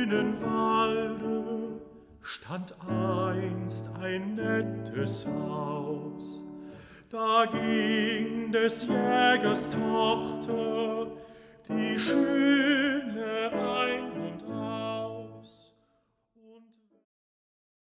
grünen Walde stand einst ein nettes Haus. Da ging des Jägers Tochter, die schön